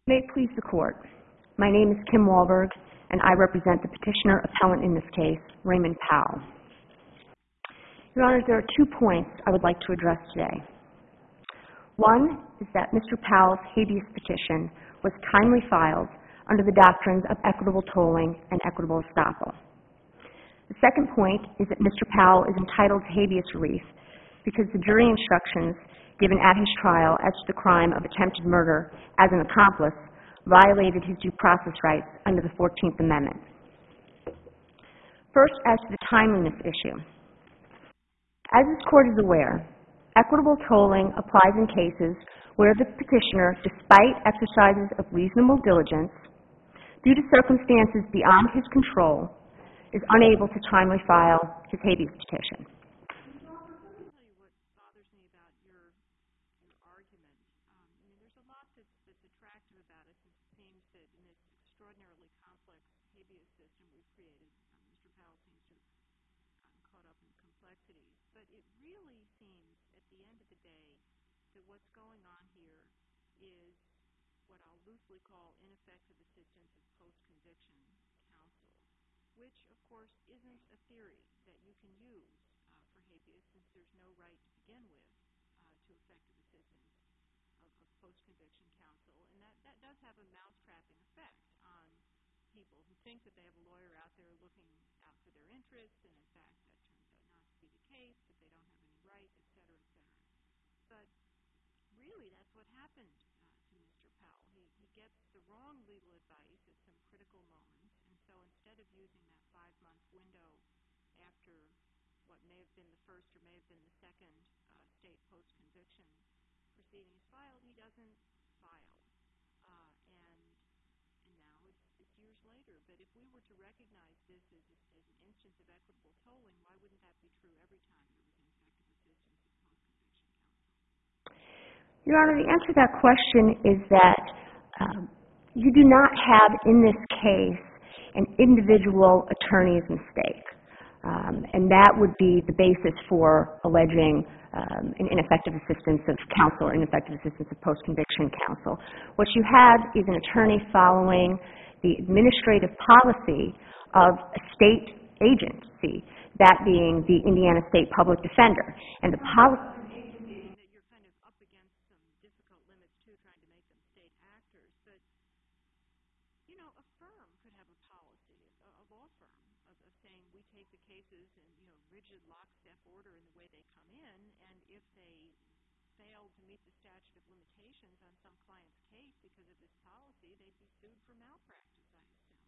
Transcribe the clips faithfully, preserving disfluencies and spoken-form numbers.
May it please the Court. My name is Kim Wahlberg, and I represent the petitioner appellant in this case, Raymond Powell. Your Honors, there are two points I would like to address today. One is that Mister Powell's habeas petition was timely filed under the doctrines of equitable tolling and equitable estoppel. The second point is that Mister Powell is entitled to habeas relief because the jury instructions given at his trial as to the crime of attempted murder as an accomplice violated his due process rights under the fourteenth Amendment. First, as to the timeliness issue. As this Court is aware, equitable tolling applies in cases where the petitioner, despite exercises of reasonable diligence, due to circumstances beyond his control, is unable to timely file his habeas petition. But it really seems, at the end of the day, that what's going on here is what I'll loosely call ineffective assistance of post-conviction counsel, which, of course, isn't a theory that you can use uh, for habeas since there's no right to begin with uh, to effective assistance of, of post-conviction counsel. And that, that does have a mousetrapping effect on people who think that they have a lawyer out there looking out for their interests, and in fact, that turns out not to be the case, that they don't have any right, et cetera, et cetera. But really, that's what happened uh, to Mister Powell. He, he gets the wrong legal advice at some critical moments, and so instead of using that five-month window after what may have been the first or may have been the second uh, state post-conviction proceedings filed, he doesn't file. Uh, and and now it's, it's years later. But if we were to recognize this as, as an instance of equitable tolling, why wouldn't that be true every time there was ineffective assistance of post-conviction counsel? Your Honor, the answer to that question is that um, you do not have in this case an individual attorney's mistake. Um, and that would be the basis for alleging um, an ineffective assistance of counsel or ineffective assistance of post-conviction counsel. What you have is an attorney following the administrative policy of a state agency, that being the Indiana State Public Defender. And the policy... cases in, you know, rigid lockstep order in the way they come in, and if they fail to meet the statute of limitations on some client's case because of this policy, they'd be sued for malpractice, I assume.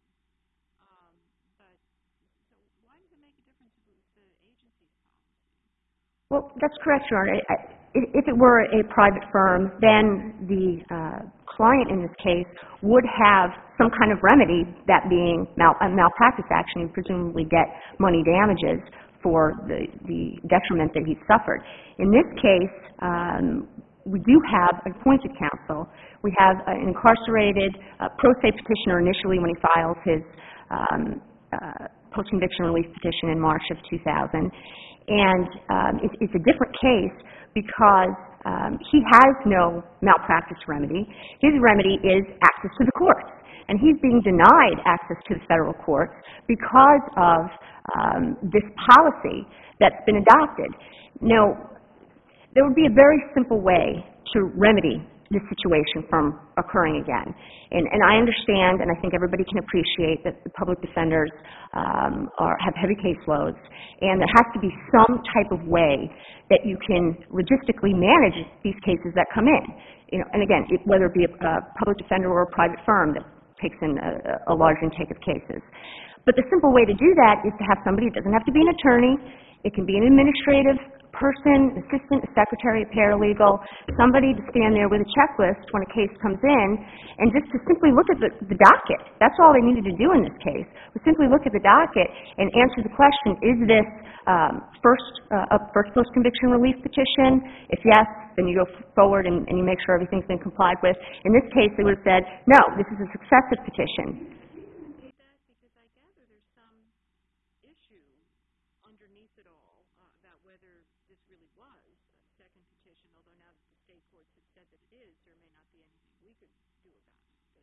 Um, but so why does it make a difference if it was the agency's policy? Well, that's correct, Your Honor. If it were a private firm, then the uh, client in this case would have some kind of remedy, that being mal- a malpractice action, and presumably get money damages for the, the detriment that he suffered. In this case, um, we do have appointed counsel. We have an incarcerated uh, pro se petitioner initially when he files his um, uh, post-conviction relief petition in March of two thousand. And um, it, it's a different case because um, he has no malpractice remedy. His remedy is access to the courts. And he's being denied access to the federal courts because of um, this policy that's been adopted. Now, there would be a very simple way to remedy this situation from occurring again. And, and I understand, and I think everybody can appreciate, that the public defenders um, are, have heavy caseloads, and there has to be some type of way that you can logistically manage these cases that come in. You know, and again, it, whether it be a, a public defender or a private firm that takes in a, a large intake of cases. But the simple way to do that is to have somebody, it doesn't have to be an attorney, it can be an administrative person, an assistant, a secretary, a paralegal, somebody to stand there with a checklist when a case comes in, and just to simply look at the, the docket. That's all they needed to do in this case, was simply look at the docket and answer the question, is this um, first uh, a first post-conviction relief petition? If yes, then you go forward and, and you make sure everything's been complied with. In this case, they would have said, no, this is a successive petition. Underneath it all, uh, about whether this really was a second petition, although now that the state courts have said that it is, there may not be anything we could do about it.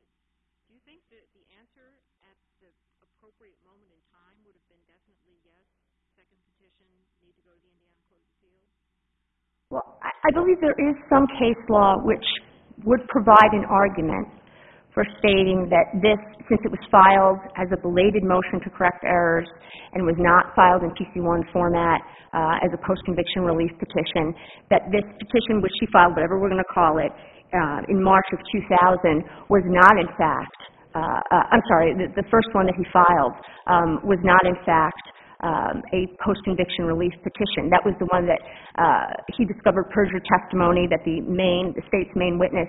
do you think that the answer at the appropriate moment in time would have been definitely yes, second petition, need to go to the Indiana Court of Appeals? Well, I I believe there is some case law which would provide an argument for stating that this, since it was filed as a belated motion to correct errors and was not filed in P C one format uh, as a post-conviction relief petition, that this petition which he filed, whatever we're going to call it, uh, in March of two thousand was not in fact, uh, uh, I'm sorry, the, the first one that he filed um, was not in fact um, a post-conviction relief petition. That was the one that uh, he discovered perjured testimony that the main, the state's main witness.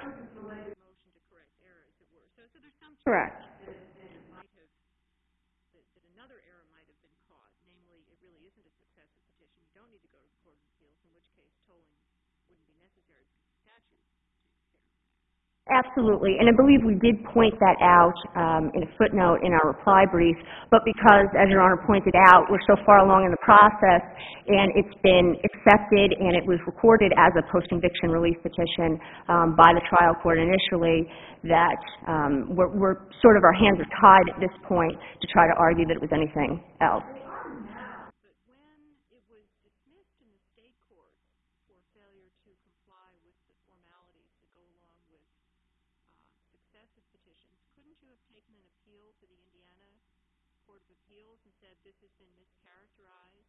Correct. That, that it might have, that, that another error might have been caught, namely, it really isn't a successive petition. You don't need to go to the Court of Appeals, in which case tolling wouldn't be necessary because the statute. Absolutely, and I believe we did point that out um, in a footnote in our reply brief, but because, as Your Honor pointed out, we're so far along in the process and it's been accepted and it was recorded as a post-conviction relief petition um, by the trial court initially, that um, we're, we're sort of, our hands are tied at this point to try to argue that it was anything else. But when it was dismissed in the state court for failure to comply with the formalities that go along with successive petitions, couldn't you have taken an appeal to the Indiana Court of Appeals and said this has been mischaracterized?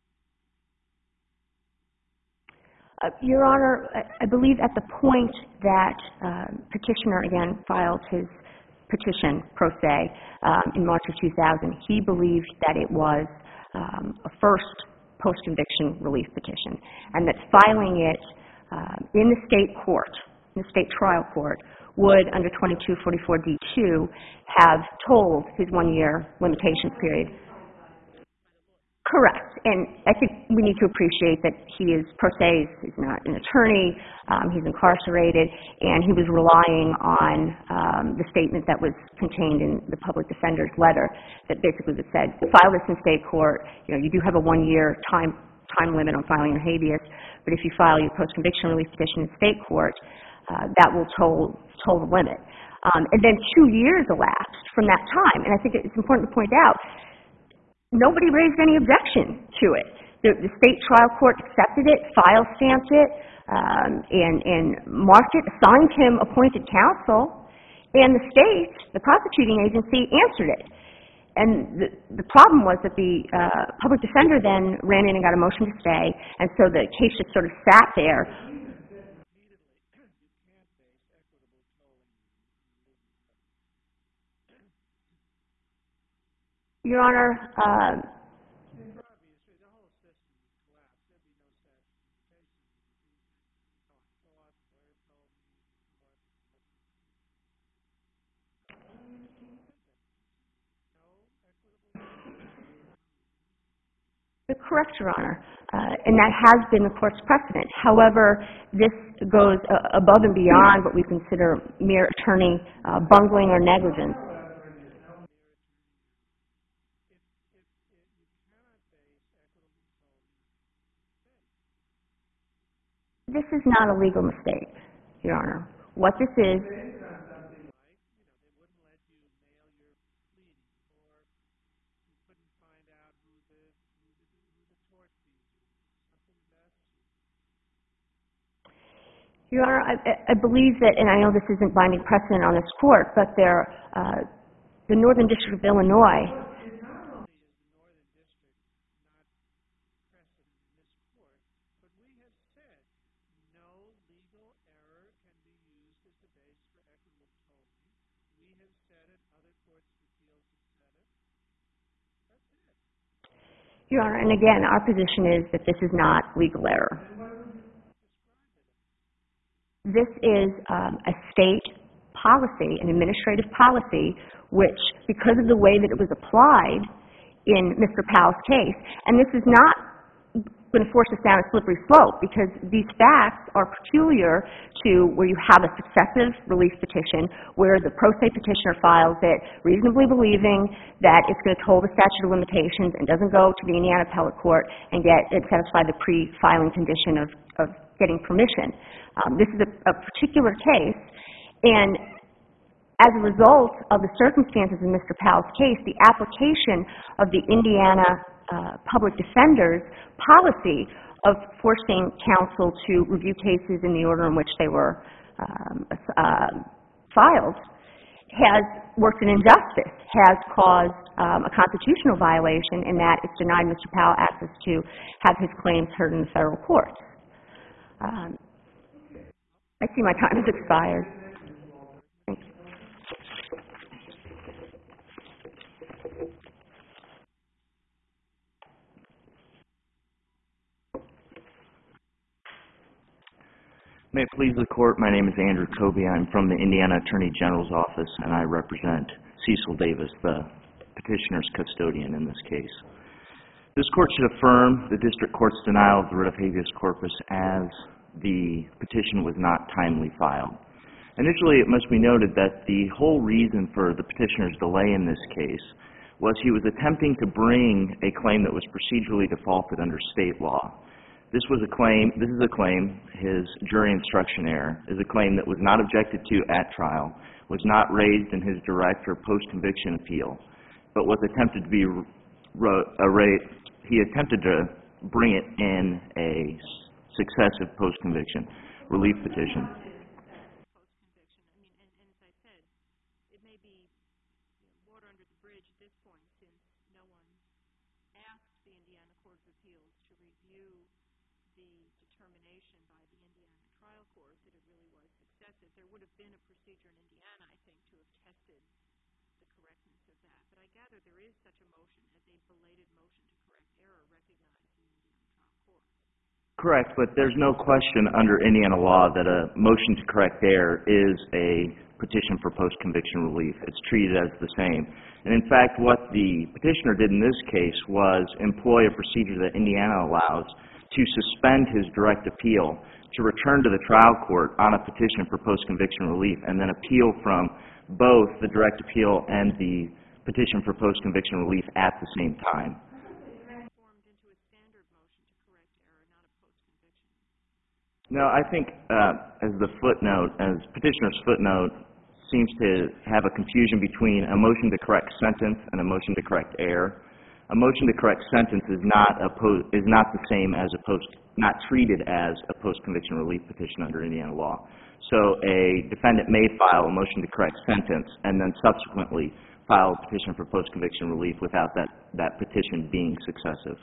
Uh, Your Honor, I, I believe at the point that uh, petitioner again filed his petition pro se um, in March of two thousand, he believed that it was um, a first post-conviction relief petition, and that filing it uh, in the state court, in the state trial court, would, under twenty-two forty-four D two, have told his one-year limitations period. Correct. And I think we need to appreciate that he is pro se, he's not an attorney, um, he's incarcerated, and he was relying on um, the statement that was contained in the public defender's letter that basically said, file this in state court, you know, you do have a one-year time, time limit on filing your habeas, but if you file your post-conviction relief petition in state court, uh, that will toll, toll the limit. Um, and then two years elapsed from that time, and I think it's important to point out, nobody raised any objection to it. The, the state trial court accepted it, file stamped it, um, and, and marked it, assigned him appointed counsel, and the state, the prosecuting agency, answered it. And the, the problem was that the uh, public defender then ran in and got a motion to stay, and so the case just sort of sat there. Your Honor, uh, correct, Your Honor, uh, and that has been the court's precedent. However, this goes uh, above and beyond what we consider mere attorney uh, bungling or negligence. This is not a legal mistake, Your Honor. What this is... Your Honor, I, I believe that, and I know this isn't binding precedent on this court, but there, uh, the Northern District of Illinois... Your Honor, and again, our position is that this is not legal error. This is um, a state policy, an administrative policy, which, because of the way that it was applied in Mister Powell's case, and this is not going to force us down a slippery slope, because these facts are peculiar to where you have a successive relief petition where the pro se petitioner files it reasonably believing that it's going to toll the statute of limitations and doesn't go to the Indiana Appellate Court and get and satisfy the pre-filing condition of, of getting permission. Um, this is a, a particular case, and as a result of the circumstances in Mister Powell's case, the application of the Indiana uh, Public Defender's policy of forcing counsel to review cases in the order in which they were um, uh, filed has worked an injustice, has caused um, a constitutional violation in that it's denied Mister Powell access to have his claims heard in the federal courts. Um, I see my time has expired. Thank you. May it please the Court, my name is Andrew Kobe. I'm from the Indiana Attorney General's Office, and I represent Cecil Davis, the petitioner's custodian in this case. This Court should affirm the District Court's denial of the writ of habeas corpus as the petition was not timely filed. Initially, it must be noted that the whole reason for the petitioner's delay in this case was he was attempting to bring a claim that was procedurally defaulted under state law. This was a claim, this is a claim, his jury instruction error, is a claim that was not objected to at trial, was not raised in his direct or post-conviction appeal, but was attempted to be, a, he attempted to bring it in a successive post-conviction relief petition. Post-conviction. I mean, and, and as I said, it may be you know, water under the bridge at this point since no one asked the Indiana Court of Appeals to review the determination by the Indiana trial court that it really was successive. There would have been a procedure in Indiana, I think, to have tested the correctness of that. But I gather there is such a motion as a belated motion to correct error recognized in the Indiana trial court. Correct, but there's no question under Indiana law that a motion to correct error is a petition for post-conviction relief. It's treated as the same. And in fact, what the petitioner did in this case was employ a procedure that Indiana allows to suspend his direct appeal, to return to the trial court on a petition for post-conviction relief, and then appeal from both the direct appeal and the petition for post-conviction relief at the same time. Transformed into a standard motion to correct error, not a post-conviction. No, I think uh, as the footnote, as petitioner's footnote, seems to have a confusion between a motion to correct sentence and a motion to correct error. A motion to correct sentence is not a po- is not the same as a post, not treated as a post-conviction relief petition under Indiana law. So a defendant may file a motion to correct sentence and then subsequently file a petition for post-conviction relief without that, that petition being successive.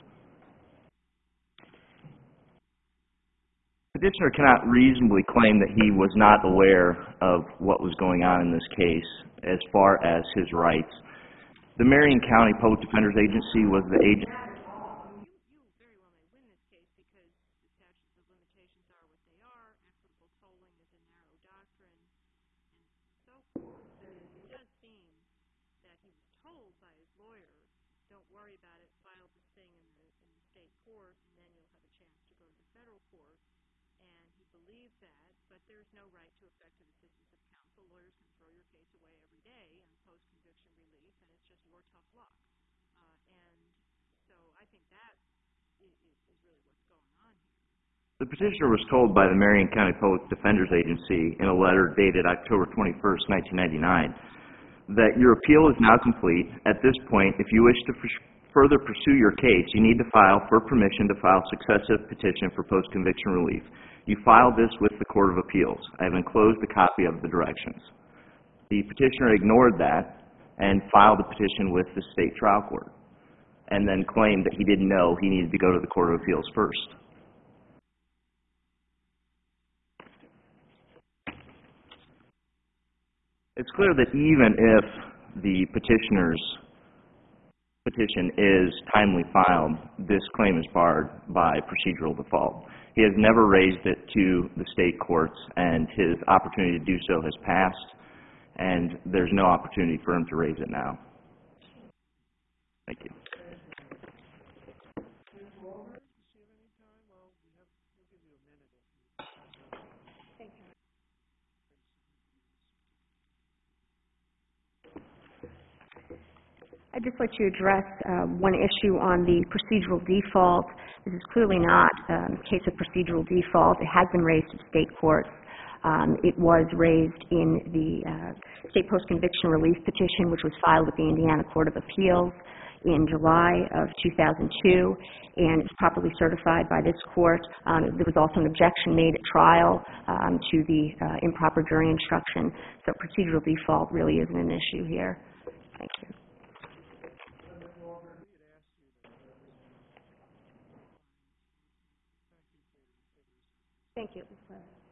Petitioner cannot reasonably claim that he was not aware of what was going on in this case as far as his rights. The Marion County Public Defender's Agency was the agent. You, you very well may win this case because the statutes of limitations are what they are, equitable tolling is a narrow doctrine, and so forth. But it does seem that he was told by his lawyer, don't worry about it, file this thing in the, in the state court, and then you'll have a chance to go to the federal court. And he believed that, but there's no right to effective assistance of counsel. Lawyers can throw your case away every day in post-conviction relief, and it's just your tough luck. Uh, and so I think that is, is, is really what's going on here. The petitioner was told by the Marion County Public Defender's Agency in a letter dated October twenty-first, nineteen ninety-nine, that your appeal is now complete. At this point, if you wish to f- further pursue your case, you need to file for permission to file successive petition for post-conviction relief. You file this with the Court of Appeals. I have enclosed a copy of the directions. The petitioner ignored that and filed a petition with the state trial court, and then claimed that he didn't know he needed to go to the Court of Appeals first. It's clear that even if the petitioner's petition is timely filed, this claim is barred by procedural default. He has never raised it to the state courts, and his opportunity to do so has passed, and there's no opportunity for him to raise it now. Thank you. I'd just like to address uh, one issue on the procedural default. This is clearly not um, a case of procedural default. It has been raised to state courts. Um, it was raised in the uh, state post-conviction relief petition, which was filed with the Indiana Court of Appeals in July of two thousand two, and it's properly certified by this court. Um, there was also an objection made at trial um, to the uh, improper jury instruction, so procedural default really isn't an issue here. Thank you. Thank you.